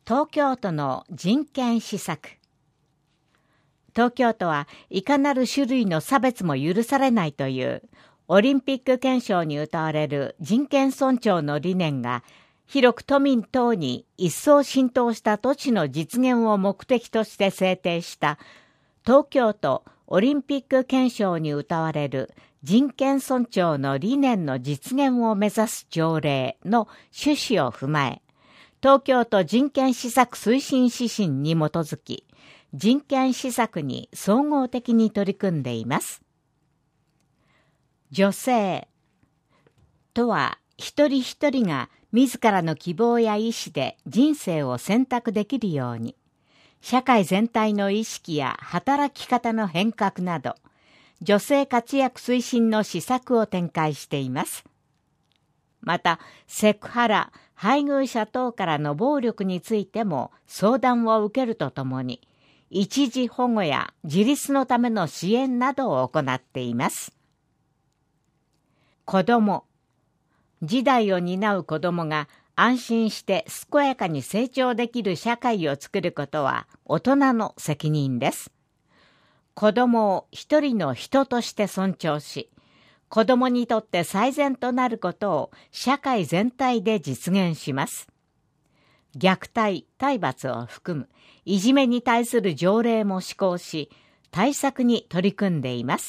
東京都の人権施策。東京都はいかなる種類の差別も許されないというオリンピック憲章に謳われる人権尊重の理念が広く都民等に一層浸透した都市の実現を目的として制定した東京都オリンピック憲章に謳われる人権尊重の理念の実現を目指す条例の趣旨を踏まえ、東京都人権施策推進指針に基づき、人権施策に総合的に取り組んでいます。女性とは一人一人が自らの希望や意思で人生を選択できるように、社会全体の意識や働き方の変革など、女性活躍推進の施策を展開しています。また、セクハラ、配偶者等からの暴力についても相談を受けるとともに、一時保護や自立のための支援などを行っています。子ども。時代を担う子どもが安心して健やかに成長できる社会を作ることは大人の責任です。子どもを一人の人として尊重し、子どもにとって最善となることを社会全体で実現します。虐待、体罰を含むいじめに対する条例も施行し、対策に取り組んでいます。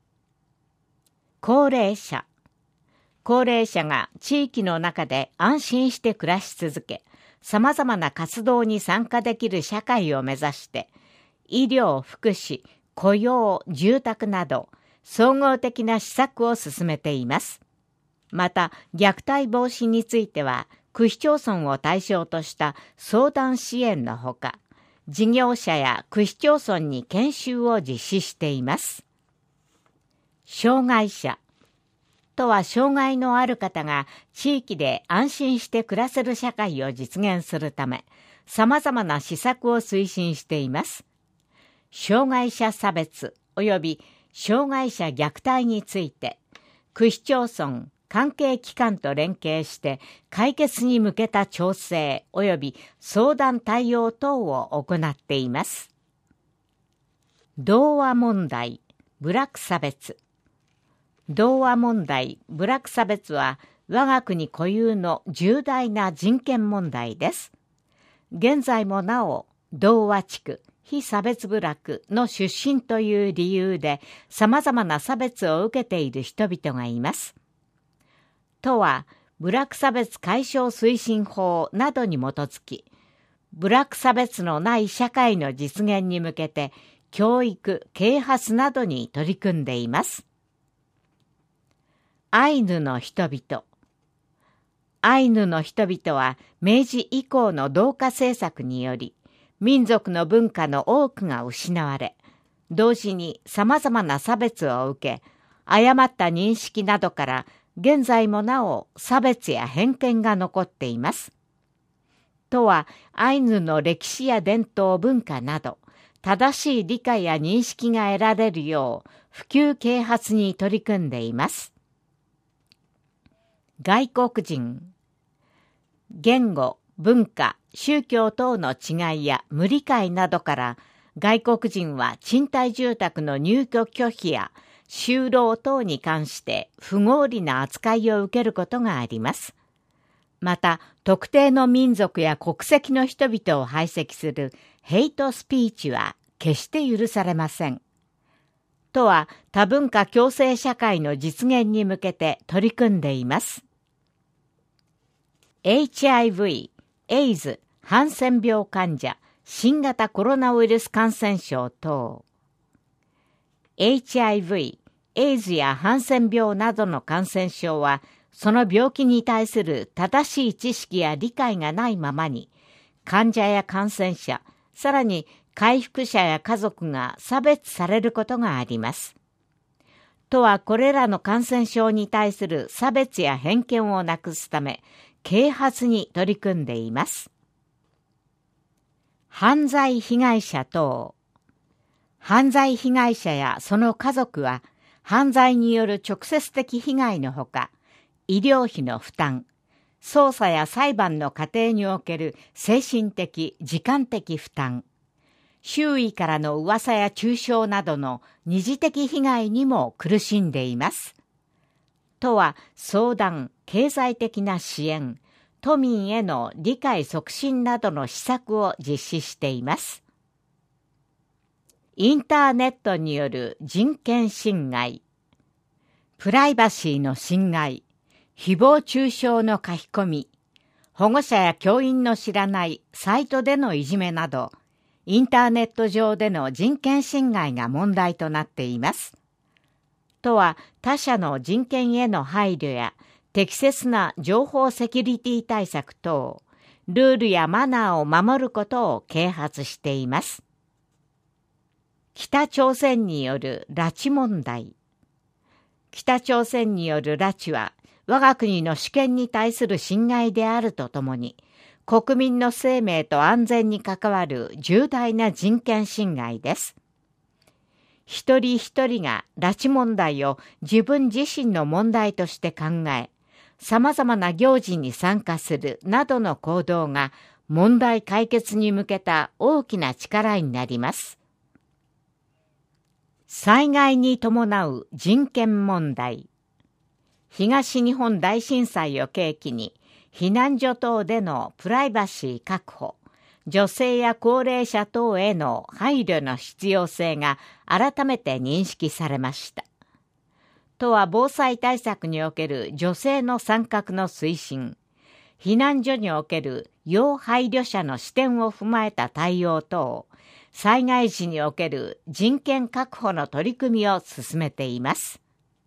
高齢者。高齢者が地域の中で安心して暮らし続け、様々な活動に参加できる社会を目指して、医療、福祉、雇用、住宅など、総合的な施策を進めています。また、虐待防止については、区市町村を対象とした相談支援のほか、事業者や区市町村に研修を実施しています。障害者とは、障害のある方が地域で安心して暮らせる社会を実現するため、様々な施策を推進しています。障害者差別及び障害者虐待について、区市町村、関係機関と連携して解決に向けた調整及び相談対応等を行っています。同和問題、部落差別。同和問題、部落差別は我が国固有の重大な人権問題です。現在もなお、同和地区、非差別部落の出身という理由で様々な差別を受けている人々がいます。都は部落差別解消推進法などに基づき、部落差別のない社会の実現に向けて教育、啓発などに取り組んでいます。アイヌの人々。アイヌの人々は明治以降の同化政策により、民族の文化の多くが失われ、同時に様々な差別を受け、誤った認識などから現在もなお差別や偏見が残っています。都はアイヌの歴史や伝統文化など、正しい理解や認識が得られるよう普及啓発に取り組んでいます。外国人。言語、文化、宗教等の違いや無理解などから外国人は賃貸住宅の入居拒否や就労等に関して不合理な扱いを受けることがあります。また、特定の民族や国籍の人々を排斥するヘイトスピーチは決して許されません。都は多文化共生社会の実現に向けて取り組んでいます。HIV、エイズ、ハンセン病患者、新型コロナウイルス感染症等。HIV、エイズやハンセン病などの感染症は、その病気に対する正しい知識や理解がないままに、患者や感染者、さらに回復者や家族が差別されることがあります。都はこれらの感染症に対する差別や偏見をなくすため、啓発に取り組んでいます。犯罪被害者等。犯罪被害者やその家族は、犯罪による直接的被害のほか、医療費の負担、 捜査や裁判の過程における精神的・時間的負担、周囲からの噂や中傷などの二次的被害にも苦しんでいます。都は相談、経済的な支援、都民への理解促進などの施策を実施しています。インターネットによる人権侵害、プライバシーの侵害、誹謗中傷の書き込み、保護者や教員の知らないサイトでのいじめなど、インターネット上での人権侵害が問題となっています。都は他者の人権への配慮や適切な情報セキュリティ対策等、ルールやマナーを守ることを啓発しています。北朝鮮による拉致問題。北朝鮮による拉致は、我が国の主権に対する侵害であるとともに、国民の生命と安全に関わる重大な人権侵害です。一人一人が拉致問題を自分自身の問題として考え、様々な行事に参加するなどの行動が問題解決に向けた大きな力になります。災害に伴う人権問題。東日本大震災を契機に、避難所等でのプライバシー確保、女性や高齢者等への配慮の必要性が改めて認識されました。都は防災対策における女性の参画の推進、避難所における要配慮者の視点を踏まえた対応等、災害時における人権確保の取り組みを進めています。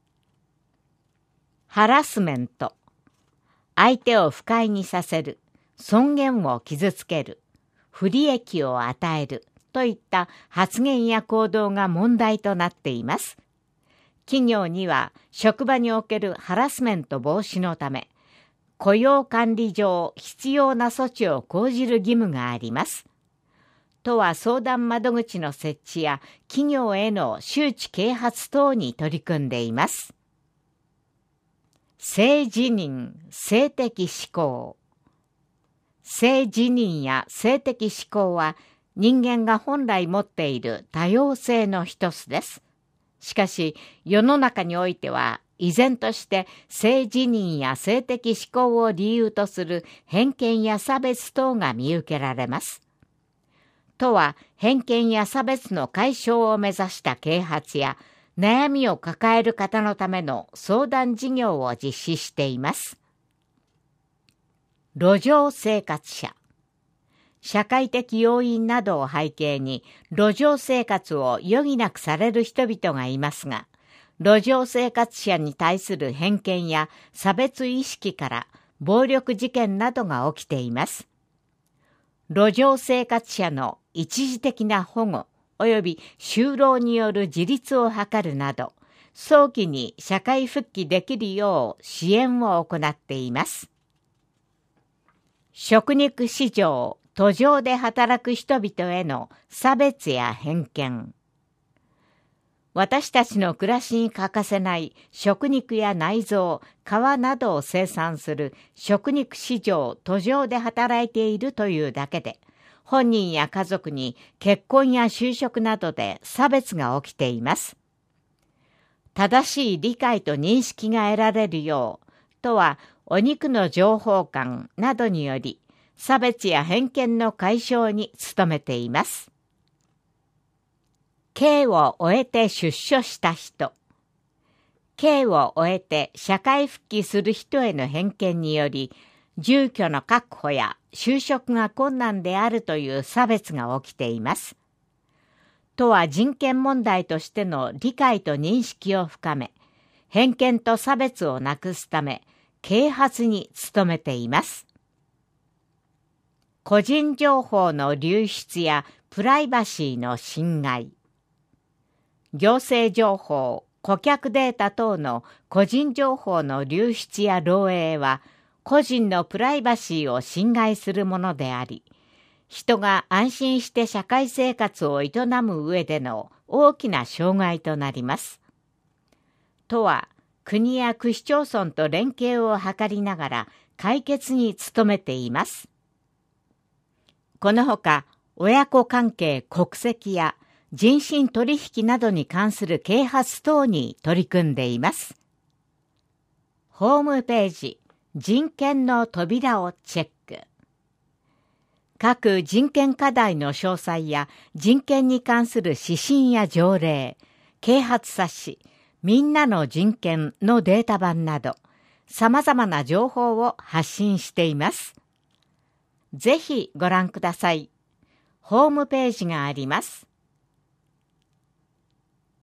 ハラスメント。相手を不快にさせる、尊厳を傷つける、不利益を与えるといった発言や行動が問題となっています。企業には職場におけるハラスメント防止のため、雇用管理上必要な措置を講じる義務があります。都は相談窓口の設置や企業への周知啓発等に取り組んでいます。性自認、性的指向。性自認や性的指向は人間が本来持っている多様性の一つです。しかし世の中においては依然として性自認や性的指向を理由とする偏見や差別等が見受けられます。都は偏見や差別の解消を目指した啓発や悩みを抱える方のための相談事業を実施しています。路上生活者。社会的要因などを背景に路上生活を余儀なくされる人々がいますが、路上生活者に対する偏見や差別意識から暴力事件などが起きています。路上生活者の一時的な保護及び就労による自立を図るなど、早期に社会復帰できるよう支援を行っています。食肉市場、途上で働く人々への差別や偏見。私たちの暮らしに欠かせない食肉や内臓、皮などを生産する食肉市場、途上で働いているというだけで、本人や家族に結婚や就職などで差別が起きています。正しい理解と認識が得られるよう、都はお肉の情報館などにより、差別や偏見の解消に努めています。刑を終えて出所した人。刑を終えて社会復帰する人への偏見により、住居の確保や就職が困難であるという差別が起きています。都は人権問題としての理解と認識を深め、偏見と差別をなくすため、啓発に努めています。個人情報の流出やプライバシーの侵害。行政情報、顧客データ等の個人情報の流出や漏洩は、個人のプライバシーを侵害するものであり、人が安心して社会生活を営む上での大きな障害となります。都は国や区市町村と連携を図りながら解決に努めています。このほか、親子関係、国籍や人身取引などに関する啓発等に取り組んでいます。ホームページ、人権の扉をチェック。各人権課題の詳細や人権に関する指針や条例、啓発冊子、みんなの人権のデータ版など、様々な情報を発信しています。ぜひご覧ください。ホームページがあります。